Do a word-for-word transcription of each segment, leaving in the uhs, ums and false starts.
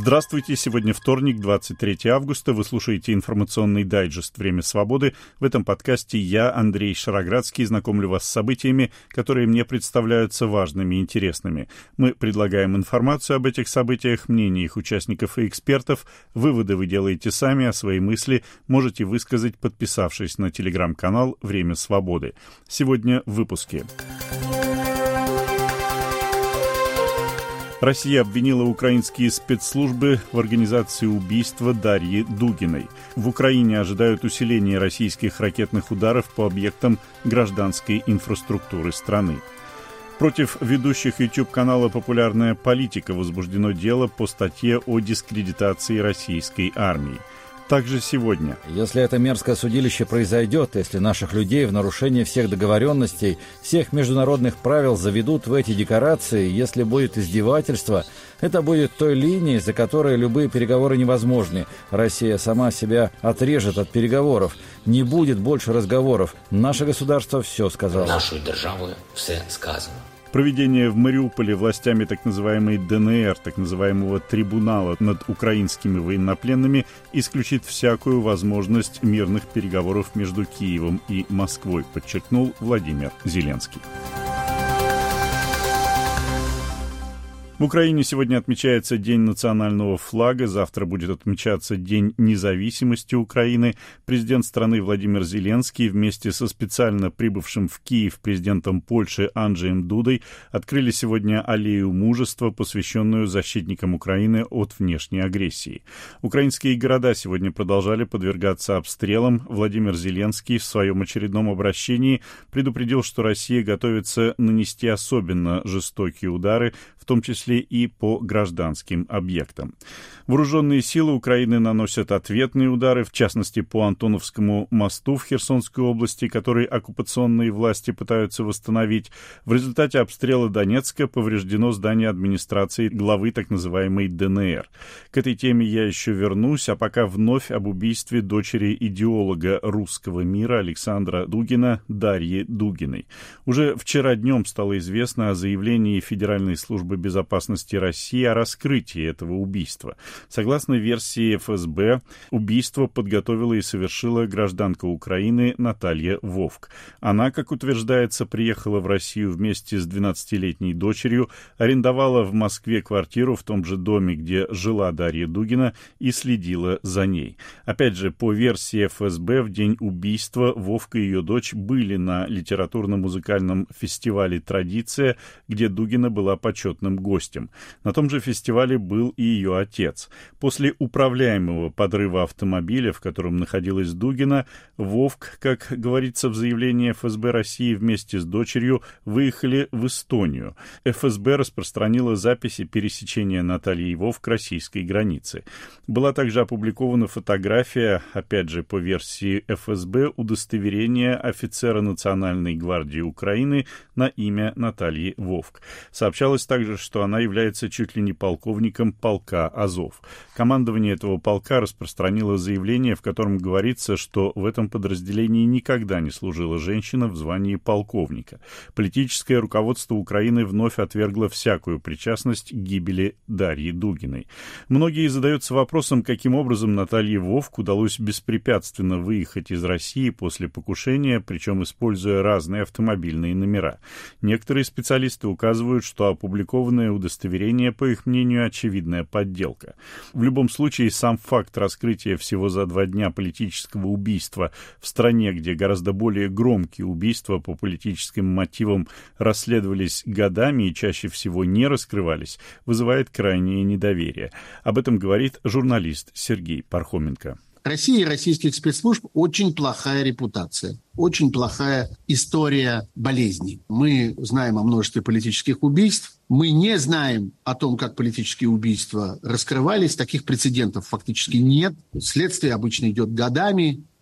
Здравствуйте, сегодня вторник, двадцать третьего августа. Вы слушаете информационный дайджест «Время свободы». В этом подкасте я, Андрей Шароградский, знакомлю вас с событиями, которые мне представляются важными и интересными. Мы предлагаем информацию об этих событиях, мнения их участников и экспертов. Выводы вы делаете сами, а свои мысли можете высказать, подписавшись на телеграм-канал «Время свободы». Сегодня в выпуске. Россия обвинила украинские спецслужбы в организации убийства Дарьи Дугиной. В Украине ожидают усиления российских ракетных ударов по объектам гражданской инфраструктуры страны. Против ведущих YouTube-канала «Популярная политика» возбуждено дело по статье о дискредитации российской армии. Также сегодня. Если это мерзкое судилище произойдет, если наших людей в нарушение всех договоренностей, всех международных правил заведут в эти декорации, если будет издевательство, это будет той линией, за которой любые переговоры невозможны. Россия сама себя отрежет от переговоров. Не будет больше разговоров. Наше государство все сказало. Нашу державу все сказано. Проведение в Мариуполе властями так называемой ДНР, так называемого трибунала над украинскими военнопленными, исключит всякую возможность мирных переговоров между Киевом и Москвой, подчеркнул Владимир Зеленский. В Украине сегодня отмечается День национального флага, завтра будет отмечаться День независимости Украины. Президент страны Владимир Зеленский вместе со специально прибывшим в Киев президентом Польши Анджеем Дудой открыли сегодня аллею мужества, посвященную защитникам Украины от внешней агрессии. Украинские города сегодня продолжали подвергаться обстрелам. Владимир Зеленский в своем очередном обращении предупредил, что Россия готовится нанести особенно жестокие удары, в том числе и по гражданским объектам. Вооруженные силы Украины наносят ответные удары, в частности, по Антоновскому мосту в Херсонской области, который оккупационные власти пытаются восстановить. В результате обстрела Донецка повреждено здание администрации главы так называемой ДНР. К этой теме я еще вернусь, а пока вновь об убийстве дочери идеолога русского мира Александра Дугина Дарьи Дугиной. Уже вчера днем стало известно о заявлении Федеральной службы безопасности России о раскрытии этого убийства. Согласно версии эф эс бэ, убийство подготовила и совершила гражданка Украины Наталья Вовк. Она, как утверждается, приехала в Россию вместе с двенадцатилетней дочерью, арендовала в Москве квартиру в том же доме, где жила Дарья Дугина, и следила за ней. Опять же, по версии эф эс бэ, в день убийства Вовка и ее дочь были на литературно-музыкальном фестивале «Традиция», где Дугина была почетным гостем. На том же фестивале был и ее отец. После управляемого подрыва автомобиля, в котором находилась Дугина, Вовк, как говорится в заявлении эф эс бэ России, вместе с дочерью выехали в Эстонию. эф эс бэ распространила записи пересечения Натальи и Вовк российской границы. Была также опубликована фотография, опять же по версии эф эс бэ, удостоверения офицера Национальной гвардии Украины на имя Натальи Вовк. Сообщалось также, что она является чуть ли не полковником полка «Азов». Командование этого полка распространило заявление, в котором говорится, что в этом подразделении никогда не служила женщина в звании полковника. Политическое руководство Украины вновь отвергло всякую причастность к гибели Дарьи Дугиной. Многие задаются вопросом, каким образом Наталье Вовк удалось беспрепятственно выехать из России после покушения, причем используя разные автомобильные номера. Некоторые специалисты указывают, что опубликованное удостоверение, по их мнению, очевидная подделка. В любом случае, сам факт раскрытия всего за два дня политического убийства в стране, где гораздо более громкие убийства по политическим мотивам расследовались годами и чаще всего не раскрывались, вызывает крайнее недоверие. Об этом говорит журналист Сергей Пархоменко. России и российских спецслужб очень плохая репутация, очень плохая история болезней. Мы знаем о множестве политических убийств, мы не знаем о том, как политические убийства раскрывались, таких прецедентов фактически нет. Следствие обычно идет годами,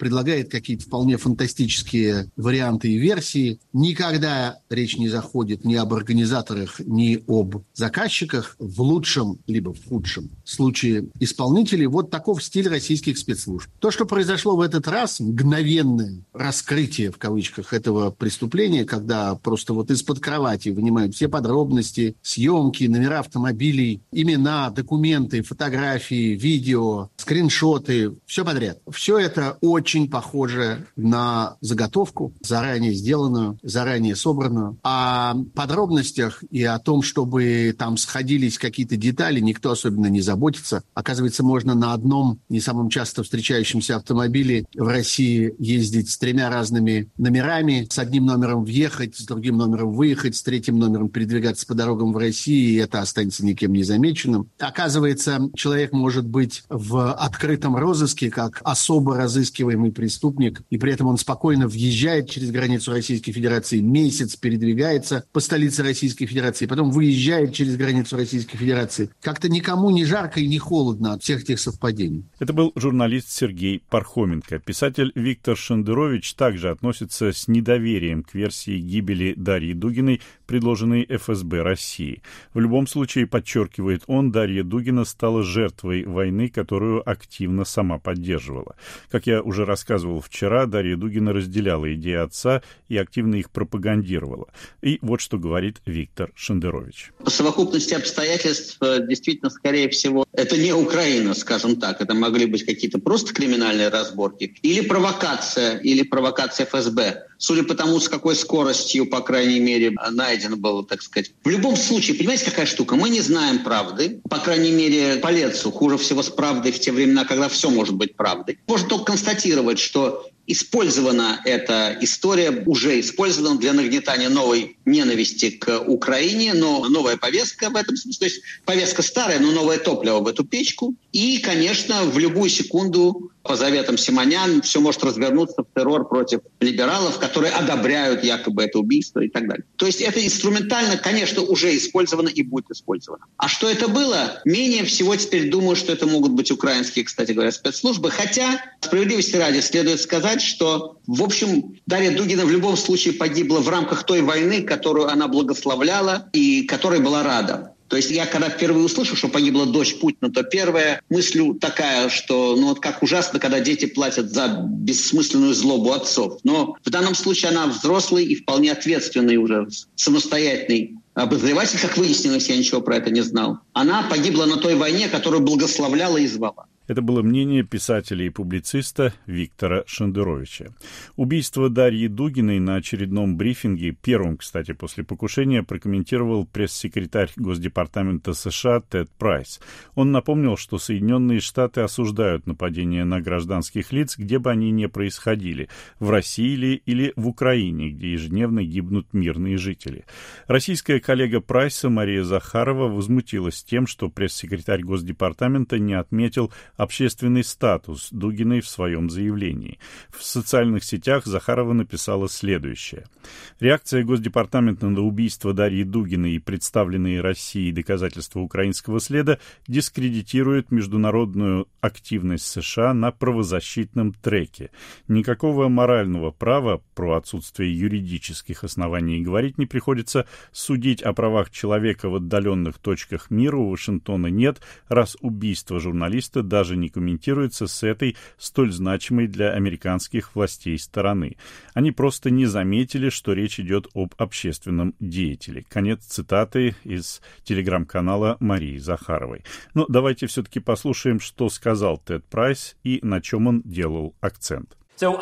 предлагает какие-то вполне фантастические варианты и версии. Никогда речь не заходит ни об организаторах, ни об заказчиках. В лучшем, либо в худшем случае исполнителей. Вот таков стиль российских спецслужб. То, что произошло в этот раз, мгновенное раскрытие, в кавычках, этого преступления, когда просто вот из-под кровати вынимают все подробности, съемки, номера автомобилей, имена, документы, фотографии, видео, скриншоты, все подряд. Все это очень похоже на заготовку, заранее сделанную, заранее собранную. О подробностях и о том, чтобы там сходились какие-то детали, никто особенно не заботится. Оказывается, можно на одном, не самом часто встречающемся автомобиле в России ездить с тремя разными номерами, с одним номером въехать, с другим номером выехать, с третьим номером передвигаться по дорогам в России, и это останется никем не замеченным. Оказывается, человек может быть в открытом розыске как особо разыскиваемый преступник, и при этом он спокойно въезжает через границу Российской Федерации, месяц передвигается по столице Российской Федерации, потом выезжает через границу Российской Федерации. Как-то никому не жарко и не холодно от всех этих совпадений. Это был журналист Сергей Пархоменко. Писатель Виктор Шендерович также относится с недоверием к версии гибели Дарьи Дугиной, предложенной эф эс бэ России. В любом случае, подчеркивает он, Дарья Дугина стала жертвой войны, которую активно сама поддерживала. Как я уже рассказывал вчера, Дарья Дугина разделяла идеи отца и активно их пропагандировала. И вот что говорит Виктор Шендерович. По совокупности обстоятельств, действительно, скорее всего, это не Украина, скажем так. Это могли быть какие-то просто криминальные разборки. Или провокация, или провокация эф эс бэ. Судя по тому, с какой скоростью, по крайней мере, найдено было, так сказать. В любом случае, понимаете, какая штука? Мы не знаем правды. По крайней мере, по Лецу. Хуже всего с правдой в те времена, когда все может быть правдой. Можно только констатировать, что использована эта история, уже использована для нагнетания новой ненависти к Украине, но новая повестка в этом смысле. То есть повестка старая, но новое топливо в эту печку. И, конечно, в любую секунду, по заветам Симонян, все может развернуться в террор против либералов, которые одобряют якобы это убийство и так далее. То есть это инструментально, конечно, уже использовано и будет использовано. А что это было? Менее всего теперь думаю, что это могут быть украинские, кстати говоря, спецслужбы. Хотя, справедливости ради, следует сказать, что, в общем, Дарья Дугина в любом случае погибла в рамках той войны, которую она благословляла и которой была рада. То есть я когда впервые услышал, что погибла дочь Путина, то первая мысль такая, что ну вот как ужасно, когда дети платят за бессмысленную злобу отцов. Но в данном случае она взрослый и вполне ответственный уже самостоятельный обозреватель, как выяснилось, я ничего про это не знал. Она погибла на той войне, которую благословляла и звала. Это было мнение писателя и публициста Виктора Шендеровича. Убийство Дарьи Дугиной на очередном брифинге, первым, кстати, после покушения, прокомментировал пресс-секретарь Госдепартамента США Тед Прайс. Он напомнил, что Соединенные Штаты осуждают нападения на гражданских лиц, где бы они ни происходили, в России ли или в Украине, где ежедневно гибнут мирные жители. Российская коллега Прайса Мария Захарова возмутилась тем, что пресс-секретарь Госдепартамента не отметил общественный статус Дугиной в своем заявлении. В социальных сетях Захарова написала следующее. Реакция Госдепартамента на убийство Дарьи Дугиной и представленные России доказательства украинского следа дискредитирует международную активность США на правозащитном треке. Никакого морального права, про отсутствие юридических оснований говорить не приходится, судить о правах человека в отдаленных точках мира у Вашингтона нет, раз убийство журналиста даже даже не комментируется с этой столь значимой для американских властей стороны. Они просто не заметили, что речь идет об общественном деятеле. Конец цитаты из телеграм-канала Марии Захаровой. Но давайте все-таки послушаем, что сказал Тед Прайс и на чем он делал акцент.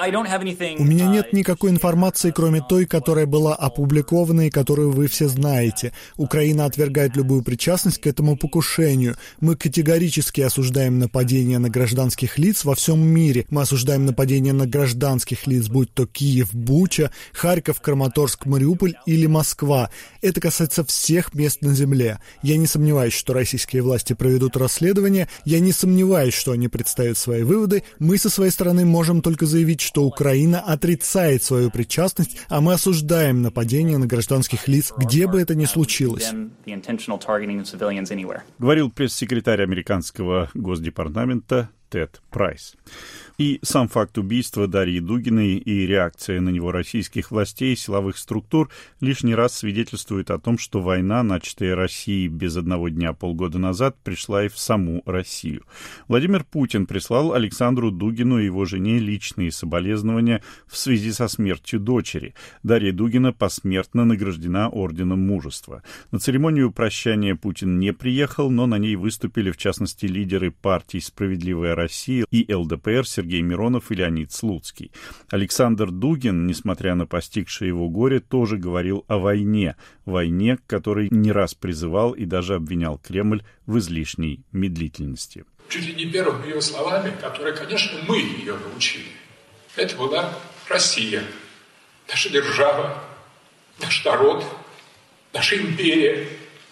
У меня нет никакой информации, кроме той, которая была опубликована и которую вы все знаете. Украина отвергает любую причастность к этому покушению. Мы категорически осуждаем нападения на гражданских лиц во всем мире. Мы осуждаем нападения на гражданских лиц, будь то Киев, Буча, Харьков, Краматорск, Мариуполь или Москва. Это касается всех мест на земле. Я не сомневаюсь, что российские власти проведут расследование. Я не сомневаюсь, что они представят свои выводы. Мы со своей стороны можем только заявить, что Украина отрицает свою причастность, а мы осуждаем нападения на гражданских лиц, где бы это ни случилось. Говорил пресс-секретарь американского Госдепартамента Тед Прайс. И сам факт убийства Дарьи Дугиной и реакция на него российских властей и силовых структур лишний раз свидетельствует о том, что война, начатая Россией без одного дня полгода назад, пришла и в саму Россию. Владимир Путин прислал Александру Дугину и его жене личные соболезнования в связи со смертью дочери. Дарья Дугина посмертно награждена Орденом Мужества. На церемонию прощания Путин не приехал, но на ней выступили, в частности, лидеры партий «Справедливая Россия» и эл дэ пэ эр Сергей Миронов и Леонид Слуцкий. Александр Дугин, несмотря на постигшее его горе, тоже говорил о войне, войне, к которой не раз призывал и даже обвинял Кремль в излишней медлительности. Чуть ли не первыми ее словами, которые, конечно, мы ее научили, это была Россия, наша держава, наш народ, наша империя.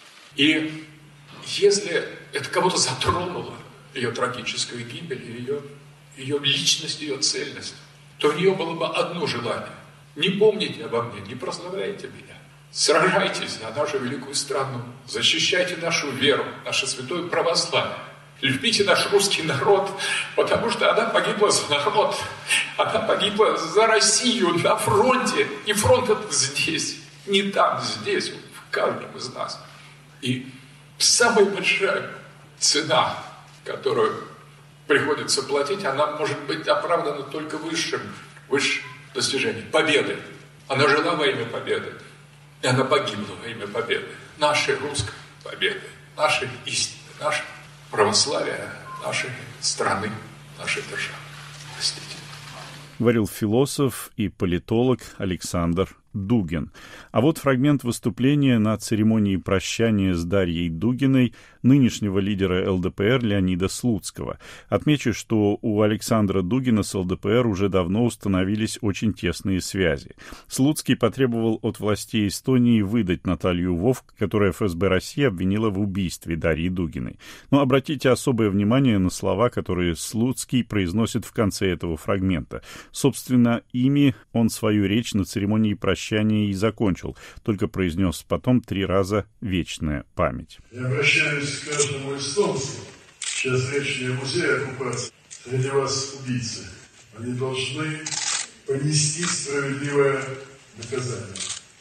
И если это кого-то затронуло, ее трагическая гибель, ее, ее личность, ее цельность, то у нее было бы одно желание. Не помните обо мне, не прославляйте меня. Сражайтесь за нашу великую страну, защищайте нашу веру, наше святое православие. Любите наш русский народ, потому что она погибла за народ, она погибла за Россию на фронте. И фронт это здесь, не там, здесь, в каждом из нас. И самая большая цена, которую приходится платить, она может быть оправдана только высшим, высшим достижением – победы. Она жила во имя победы, и она погибла во имя победы. Нашей русской победы, нашей истины, нашей православия, нашей страны, нашей державы. Простите. Говорил философ и политолог Александр Дугин. А вот фрагмент выступления на церемонии прощания с Дарьей Дугиной нынешнего лидера эл дэ пэ эр Леонида Слуцкого. Отмечу, что у Александра Дугина с эл дэ пэ эр уже давно установились очень тесные связи. Слуцкий потребовал от властей Эстонии выдать Наталью Вовк, которая эф эс бэ России обвинила в убийстве Дарьи Дугиной. Но обратите особое внимание на слова, которые Слуцкий произносит в конце этого фрагмента. Собственно, ими он свою речь на церемонии прощания и закончил, только произнес потом три раза «вечная память». Я обращаюсь к каждому эстонцу. Сейчас речь не о музее оккупации. Среди вас убийцы. Они должны понести справедливое наказание.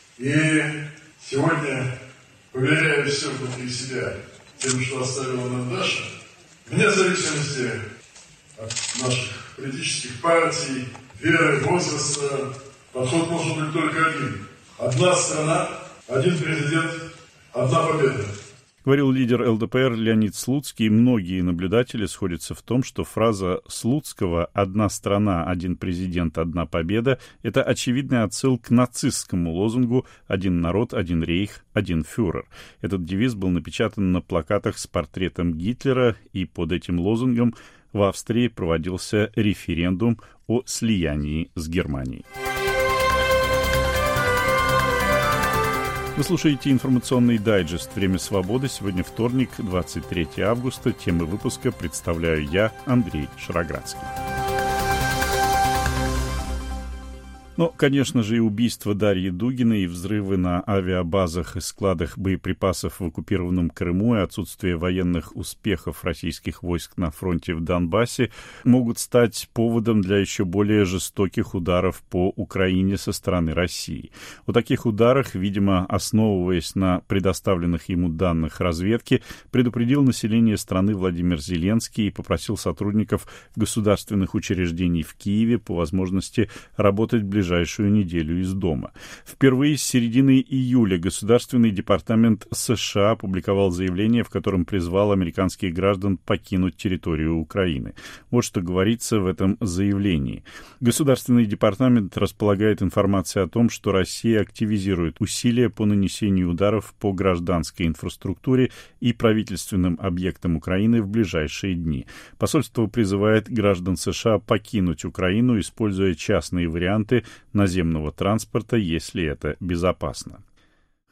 И сегодня, поверяя все внутри себя тем, что оставила нам Даша, вне зависимости от наших политических партий, веры, возраста, подход должен быть только один. Одна страна, один президент, одна победа. Говорил лидер эл дэ пэ эр Леонид Слуцкий. Многие наблюдатели сходятся в том, что фраза Слуцкого «одна страна, один президент, одна победа» — это очевидный отсыл к нацистскому лозунгу «один народ, один рейх, один фюрер». Этот девиз был напечатан на плакатах с портретом Гитлера, и под этим лозунгом в Австрии проводился референдум о слиянии с Германией. Вы слушаете информационный дайджест «Время свободы». Сегодня вторник, двадцать третьего августа. Темы выпуска представляю я, Андрей Шароградский. Но, конечно же, и убийство Дарьи Дугиной, и взрывы на авиабазах и складах боеприпасов в оккупированном Крыму, и отсутствие военных успехов российских войск на фронте в Донбассе могут стать поводом для еще более жестоких ударов по Украине со стороны России. О таких ударах, видимо, основываясь на предоставленных ему данных разведки, предупредил население страны Владимир Зеленский и попросил сотрудников государственных учреждений в Киеве по возможности работать ближе ближайшую неделю из дома. Впервые с середины июля Государственный департамент США опубликовал заявление, в котором призвал американских граждан покинуть территорию Украины. Вот что говорится в этом заявлении. Государственный департамент располагает информацией о том, что Россия активизирует усилия по нанесению ударов по гражданской инфраструктуре и правительственным объектам Украины в ближайшие дни. Посольство призывает граждан США покинуть Украину, используя частные варианты наземного транспорта, если это безопасно.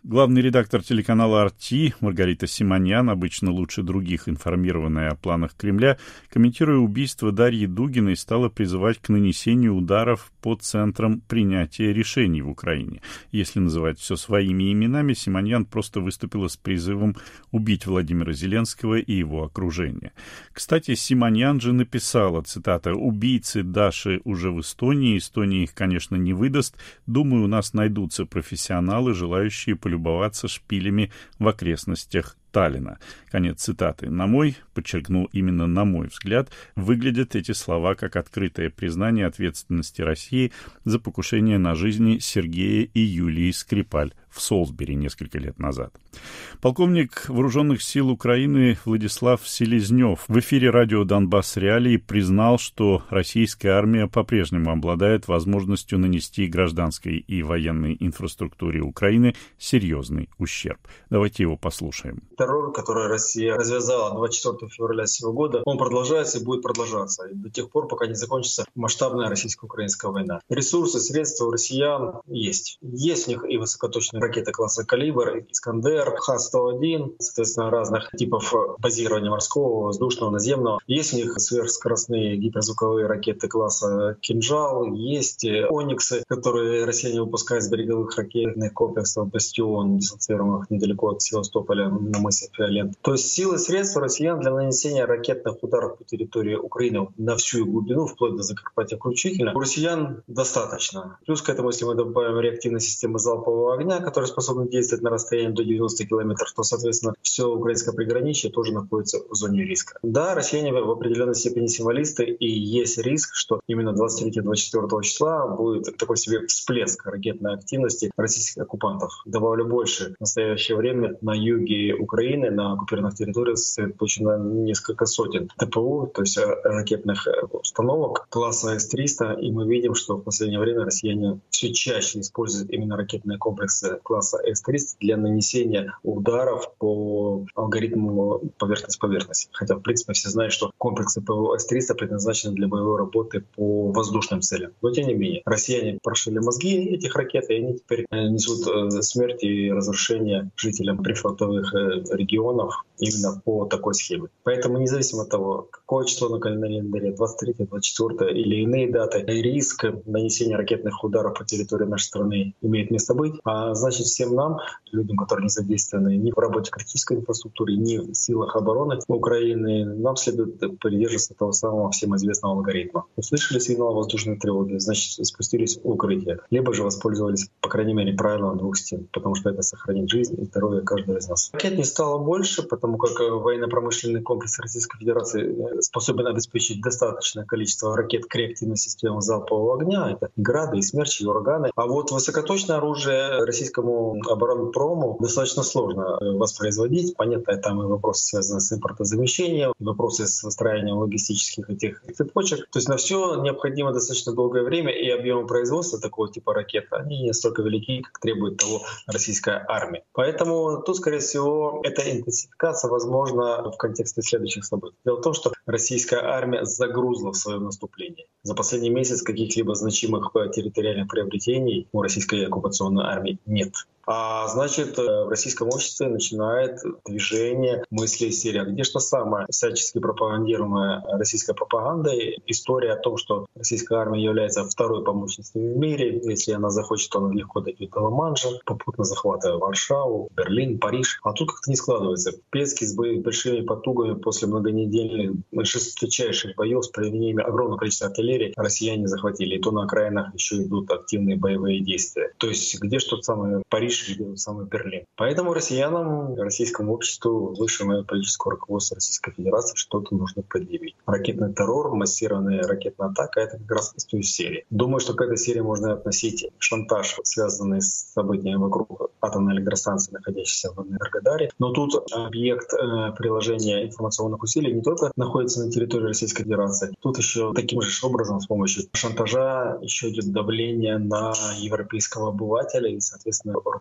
Главный редактор телеканала эр ти Маргарита Симоньян, обычно лучше других информированная о планах Кремля, комментируя убийство Дарьи Дугиной, стала призывать к нанесению ударов по центрам принятия решений в Украине. Если называть все своими именами, Симоньян просто выступила с призывом убить Владимира Зеленского и его окружение. Кстати, Симоньян же написала, цитата, «Убийцы Даши уже в Эстонии, Эстония их, конечно, не выдаст. Думаю, у нас найдутся профессионалы, желающие полюбоваться любоваться шпилями в окрестностях Таллина». Конец цитаты. На мой, подчеркнул именно на мой взгляд, выглядят эти слова как открытое признание ответственности России за покушение на жизни Сергея и Юлии Скрипаль в Солсбери несколько лет назад. Полковник Вооруженных сил Украины Владислав Селезнев в эфире радио «Донбасс Реалии» признал, что российская армия по-прежнему обладает возможностью нанести гражданской и военной инфраструктуре Украины серьезный ущерб. Давайте его послушаем. Террор, который Россия развязала двадцать четвёртого февраля сего года, он продолжается и будет продолжаться и до тех пор, пока не закончится масштабная российско-украинская война. Ресурсы, средства у россиян есть. Есть у них и высокоточные ракеты класса «Калибр», «Искандер», Х сто один, соответственно, разных типов базирования морского, воздушного, наземного. Есть у них сверхскоростные гиперзвуковые ракеты класса «Кинжал», есть «Ониксы», которые россияне выпускают с береговых ракетных комплексов «Бастион», дислоцированных недалеко от Севастополя на мысе Фиолент. То есть силы и средства россиян для нанесения ракетных ударов по территории Украины на всю глубину, вплоть до Закарпатья включительно, у россиян достаточно. Плюс к этому, если мы добавим реактивные системы залпового огня, которые способны действовать на расстоянии до девяноста километров, то, соответственно, все украинское приграничье тоже находится в зоне риска. Да, россияне в определенной степени символисты, и есть риск, что именно двадцать третьего — двадцать четвёртого числа будет такой себе всплеск ракетной активности российских оккупантов. Добавлю больше. В настоящее время на юге Украины, на оккупированных территориях сосредоточено несколько сотен ТПУ, то есть ракетных установок класса эс триста, и мы видим, что в последнее время россияне все чаще используют именно ракетные комплексы класса эс триста для нанесения ударов по алгоритму поверхность-поверхность. Хотя, в принципе, все знают, что комплексы ПВО эс триста предназначены для боевой работы по воздушным целям. Но, тем не менее, россияне прошили мозги этих ракет, и они теперь несут смерть и разрушение жителям прифронтовых регионов именно по такой схеме. Поэтому, независимо от того, какое число на календаре, двадцать третье, двадцать четвёртое или иные даты, риск нанесения ракетных ударов по территории нашей страны имеет место быть. А значит, всем нам, людям, которые не задействованы ни в работе критической инфраструктуры, ни в силах обороны Украины, нам следует придерживаться того самого всем известного алгоритма. Услышали сигнал воздушной тревоги, значит, спустились в укрытие. Либо же воспользовались, по крайней мере, правилом двух стен, потому что это сохранит жизнь и здоровье каждого из нас. Ракет не стало больше, потому как военно-промышленный комплекс Российской Федерации способен обеспечить достаточное количество ракет к реактивной системе залпового огня. Это «Грады» и «Смерчи», и «Ураганы». А вот высокоточное оружие российскому оборонпрому достаточно сложно воспроизводить. Понятно, там и вопросы, связанные с импортозамещением, и вопросы с выстраиванием логистических этих цепочек. То есть на все необходимо достаточно долгое время, и объемы производства такого типа ракет, они не столько велики, как требует того российская армия. Поэтому тут, скорее всего, эта интенсификация возможна в контексте следующих событий. Дело в том, что российская армия загрузла в своем наступлении. За последний месяц каких-либо значимых территориальных приобретений у российской оккупационной армии нет. А значит, в российском обществе начинает движение мысли из серии: где что самое всячески пропагандируемая российской пропагандой история о том, что российская армия является второй по мощности в мире. Если она захочет, то она легко дойдет до Ла-Манша, попутно захватывая Варшаву, Берлин, Париж. А тут как-то не складывается. Пески с большими потугами после многонедельных жесточайших боев с применением огромного количества артиллерии россияне захватили. И то на окраинах еще идут активные боевые действия. То есть где что самое Париж, или самый Берлин. Поэтому россиянам, российскому обществу, высшему политическому руководству Российской Федерации что-то нужно предъявить. Ракетный террор, массированная ракетная атака — это как раз из той серии. Думаю, что к этой серии можно относить шантаж, связанный с событиями вокруг атомной электростанции, находящейся в Энергодаре. Но тут объект э, приложения информационных усилий не только находится на территории Российской Федерации, тут еще таким же образом с помощью шантажа еще идет давление на европейского обывателя и, соответственно, руководство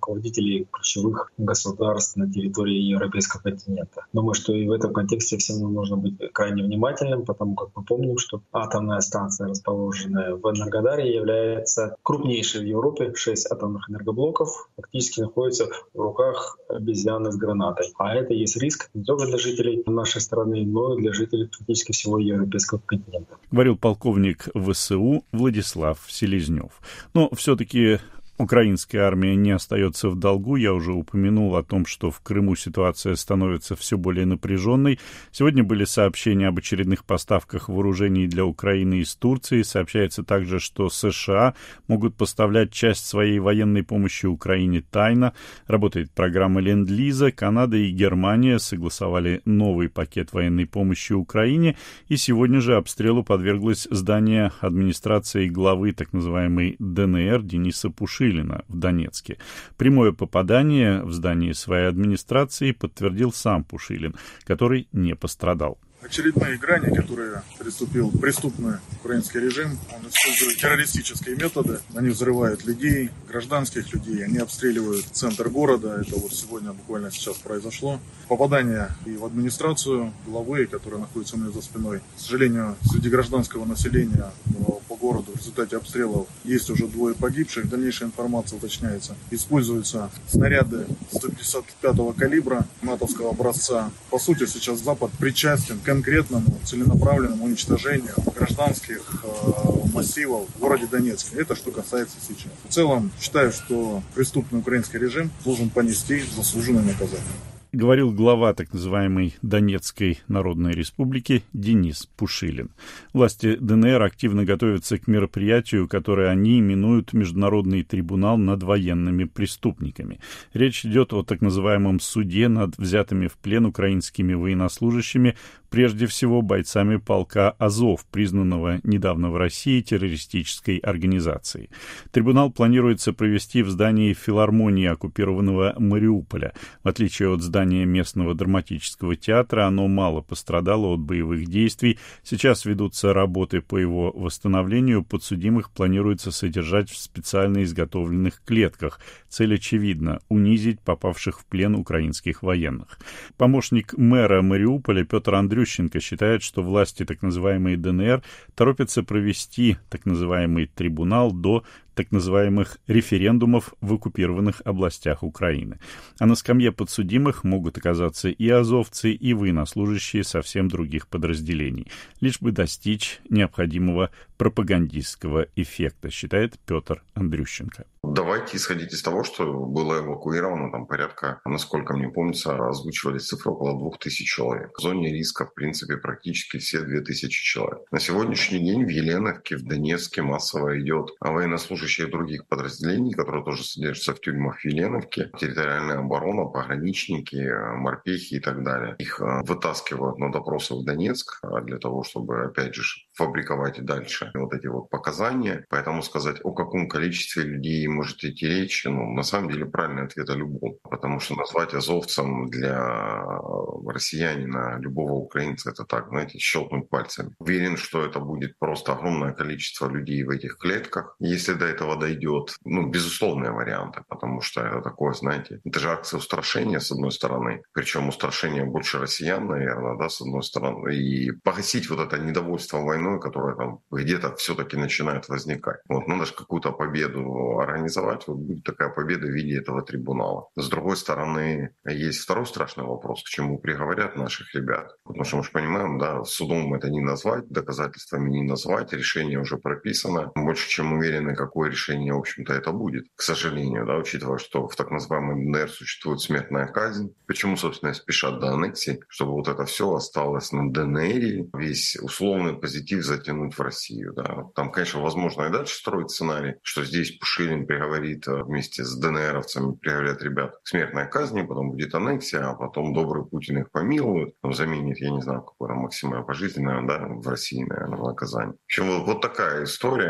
руководителей ключевых государств на территории европейского континента. Думаю, что и в этом контексте всем нам нужно быть крайне внимательным, потому как мы помним, что атомная станция, расположенная в Энергодаре, является крупнейшей в Европе. Шесть атомных энергоблоков фактически находятся в руках обезьяны с гранатой. А это есть риск не только для жителей нашей страны, но и для жителей практически всего европейского континента. Говорил полковник ВСУ Владислав Селезнев. Но все-таки украинская армия не остается в долгу. Я уже упомянул о том, что в Крыму ситуация становится все более напряженной. Сегодня были сообщения об очередных поставках вооружений для Украины из Турции. Сообщается также, что США могут поставлять часть своей военной помощи Украине тайно. Работает программа Ленд-Лиза. Канада и Германия согласовали новый пакет военной помощи Украине. И сегодня же обстрелу подверглось здание администрации главы так называемой ДНР Дениса Пушилина в Донецке. Прямое попадание в здание своей администрации подтвердил сам Пушилин, который не пострадал. Очередные грани, которые приступил преступный украинский режим. Он использует террористические методы. Они взрывают людей, гражданских людей. Они обстреливают центр города. Это вот сегодня буквально сейчас произошло. Попадание и в администрацию главы, которая находится у меня за спиной. К сожалению, среди гражданского населения по городу в результате обстрелов есть уже двое погибших. Дальнейшая информация уточняется. Используются снаряды сто пятьдесят пятого калибра натовского образца. По сути, сейчас Запад причастен к конкретному целенаправленному уничтожению гражданских э, массивов в городе Донецке. Это что касается сейчас. В целом, считаю, что преступный украинский режим должен понести заслуженное наказание. Говорил глава так называемой Донецкой Народной Республики Денис Пушилин. Власти ДНР активно готовятся к мероприятию, которое они именуют Международный трибунал над военными преступниками. Речь идет о так называемом суде над взятыми в плен украинскими военнослужащими, прежде всего бойцами полка «Азов», признанного недавно в России террористической организацией. Трибунал планируется провести в здании филармонии оккупированного Мариуполя. В отличие от здания местного драматического театра, оно мало пострадало от боевых действий. Сейчас ведутся работы по его восстановлению. Подсудимых планируется содержать в специально изготовленных клетках. Цель очевидна – унизить попавших в плен украинских военных. Помощник мэра Мариуполя Петр Андрющенко считает, что власти так называемой ДНР торопятся провести так называемый трибунал до так называемых референдумов в оккупированных областях Украины. А на скамье подсудимых могут оказаться и азовцы, и военнослужащие совсем других подразделений, лишь бы достичь необходимого пропагандистского эффекта, считает Петр Андрющенко. Давайте исходить из того, что было эвакуировано там порядка, насколько мне помнится, озвучивались цифры около двух тысяч человек. В зоне риска, в принципе, практически все две тысячи человек. На сегодняшний день в Еленовке, в Донецке массово идет военнослужащие других подразделений, которые тоже содержатся в тюрьмах в Еленовке. Территориальная оборона, пограничники, морпехи и так далее. Их вытаскивают на допросы в Донецк для того, чтобы, опять же, фабриковать дальше вот эти вот показания. Поэтому сказать, о каком количестве людей может идти речь, ну, на самом деле правильный ответ о любом. Потому что назвать азовцем для россиянина, любого украинца, это так, знаете, щелкнуть пальцами. Уверен, что это будет просто огромное количество людей в этих клетках. Если до этого дойдет, ну, безусловные варианты, потому что это такое, знаете, это же акция устрашения, с одной стороны, причем устрашение больше россиян, наверное, да, с одной стороны, и погасить вот это недовольство войной, которое там где-то все-таки начинает возникать. Вот, надо же какую-то победу организовать, вот будет такая победа в виде этого трибунала. С другой стороны, есть второй страшный вопрос, к чему приговорят наших ребят. Потому что мы же понимаем, да, судом это не назвать, доказательствами не назвать, решение уже прописано. Больше чем уверены, какое решение, в общем-то, это будет. К сожалению, да, учитывая, что в так называемой ДНР существует смертная казнь. Почему, собственно, спешат до аннексии? Чтобы вот это все осталось на ДНР, весь условный позитив затянуть в Россию. Да. Там, конечно, возможно и дальше строить сценарий, что здесь Пушилин приговорит вместе с ДНРовцами, приговорят ребят к смертной казни, потом будет аннексия, а потом добрый Путин их помилует, там заменит, я не знаю, какое там максимально пожизненное, да, в России, наверное, наказание. В общем, вот, вот такая история. Про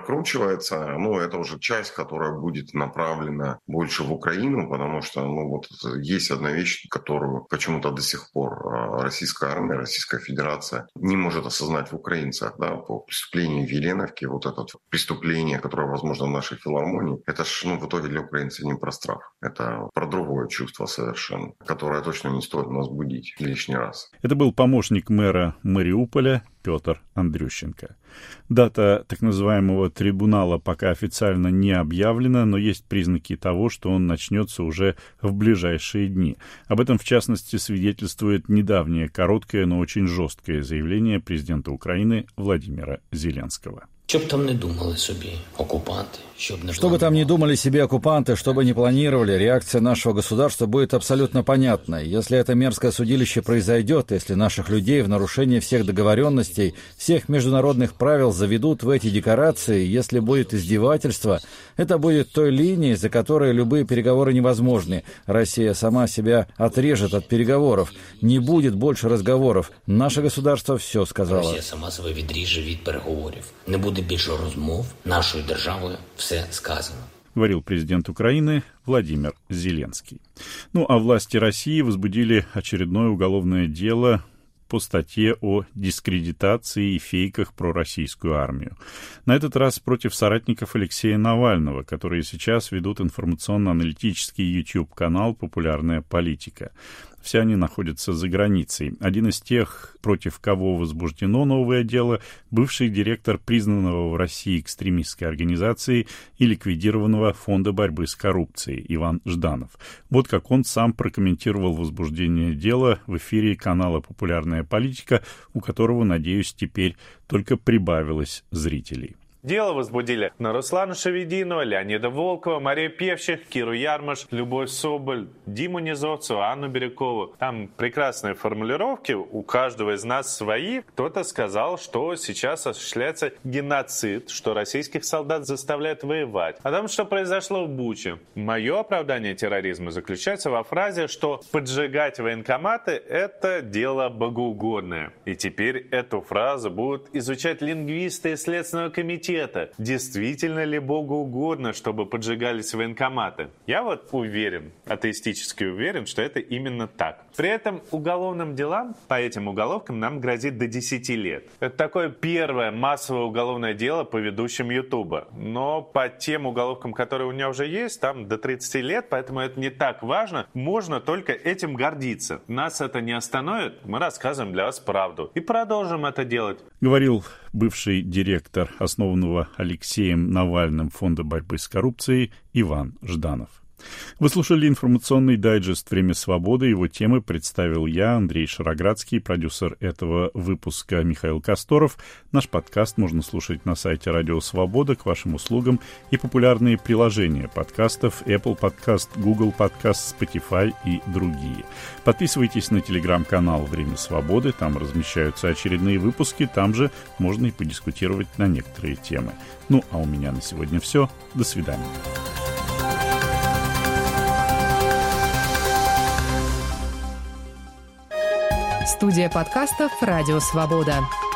прокручивается. Ну, это уже часть, которая будет направлена больше в Украину, потому что, ну, вот есть одна вещь, которую почему-то до сих пор российская армия, Российская Федерация не может осознать в украинцах, да, по преступлению в Еленовке, вот это преступление, которое, возможно, в нашей филармонии, это ж, ну, в итоге для украинцев не про страх. Это про другое чувство совершенно, которое точно не стоит нас будить лишний раз. Это был помощник мэра Мариуполя Петр Андрющенко. Дата так называемого трибунала пока официально не объявлена, но есть признаки того, что он начнется уже в ближайшие дни. Об этом, в частности, свидетельствует недавнее короткое, но очень жесткое заявление президента Украины Владимира Зеленского. Що б там не думали собі оккупанты, щоб не Что бы там ни думали себе оккупанты, что бы ни планировали, реакция нашего государства будет абсолютно понятной. Если это мерзкое судилище произойдет, если наших людей в нарушение всех договоренностей, всех международных правил заведут в эти декорации, если будет издевательство, это будет той линией, за которой любые переговоры невозможны. Россия сама себя отрежет от переговоров. Не будет больше разговоров. Наше государство все сказало. Росія сама себе відріже від переговорів. Не буде більше розмов, нашою державою все сказано. Говорил президент Украины Владимир Зеленский. Ну а власти России возбудили очередное уголовное дело по статье о дискредитации и фейках про российскую армию. На этот раз против соратников Алексея Навального, которые сейчас ведут информационно-аналитический YouTube-канал «Популярная политика». Все они находятся за границей. Один из тех, против кого возбуждено новое дело, бывший директор признанного в России экстремистской организации и ликвидированного фонда борьбы с коррупцией Иван Жданов. Вот как он сам прокомментировал возбуждение дела в эфире канала «Популярная политика», у которого, надеюсь, теперь только прибавилось зрителей. Дело возбудили на Руслана Шевединова, Леонида Волкова, Марию Певчих, Киру Ярмаш, Любовь Соболь, Диму Низовцеву, Анну Бирюкову. Там прекрасные формулировки, у каждого из нас свои. Кто-то сказал, что сейчас осуществляется геноцид, что российских солдат заставляют воевать. О том, что произошло в Буче. Мое оправдание терроризма заключается во фразе, что поджигать военкоматы – это дело богоугодное. И теперь эту фразу будут изучать лингвисты из Следственного комитета. Действительно ли Богу угодно, чтобы поджигались военкоматы? Я вот уверен, атеистически уверен, что это именно так. При этом уголовным делам, по этим уголовкам, нам грозит до десяти лет. Это такое первое массовое уголовное дело по ведущим Ютуба. Но по тем уголовкам, которые у меня уже есть, там до тридцати лет, поэтому это не так важно. Можно только этим гордиться. Нас это не остановит, мы рассказываем для вас правду. И продолжим это делать. Говорил бывший директор основанного Алексеем Навальным фонда борьбы с коррупцией Иван Жданов. Вы слушали информационный дайджест «Время свободы». Его темы представил я, Андрей Шароградский, продюсер этого выпуска Михаил Косторов. Наш подкаст можно слушать на сайте Радио Свобода к вашим услугам и популярные приложения подкастов Apple Podcast, Google Podcast, Spotify и другие. Подписывайтесь на телеграм-канал «Время свободы». Там размещаются очередные выпуски. Там же можно и подискутировать на некоторые темы. Ну, а у меня на сегодня все. До свидания. Студия подкастов «Радио Свобода».